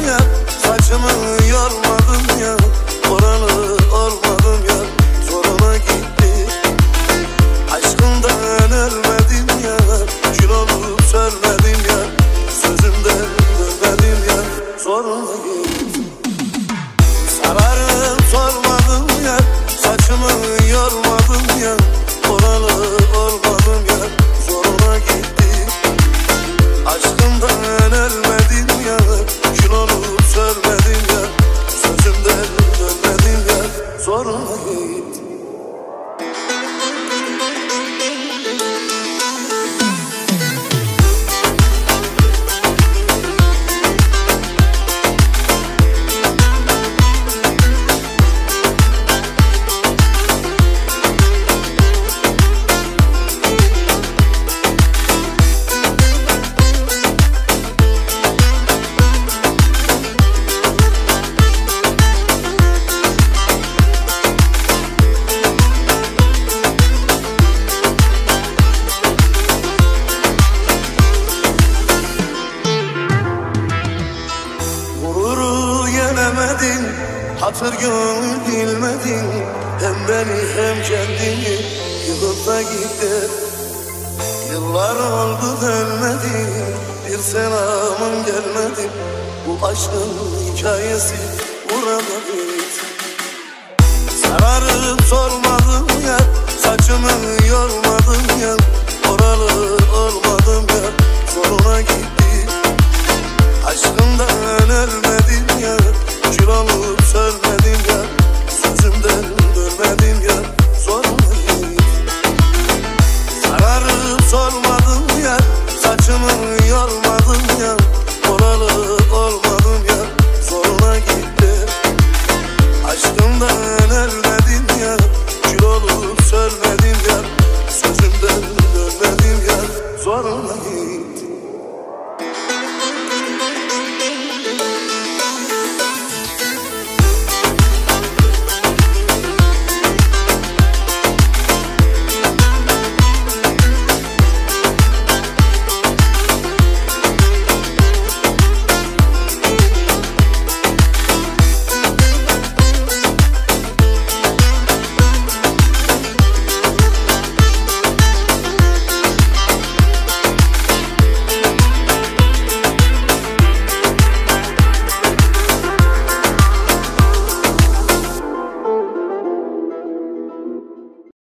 ya, saçımı yormadım ya, oralı olmadım ya, zoruna gitti. Aşkından ölmedim ya, kül olup sönmedim ya, sözümden dönmedim ya, zoruna gitti. Sararım sormadım ya, saçımı yormadım ya, oralı olmadım ya, zoruna gitti. Aşkımdan ölmedim ya, kül olup sönmedim ya, sözümden dönmedim ya, zoruna gitti. Hatır gönül bilmedin, hem beni hem kendini yıkıp da gitti. Yıllar oldu dönmedin, bir selamın gelmedi. Bu aşkın hikayesi burada bitti. Sararıp sormadım ya, saçımı yormadım ya, oralı olmadım ya, zoruna gitti. Aşkımdan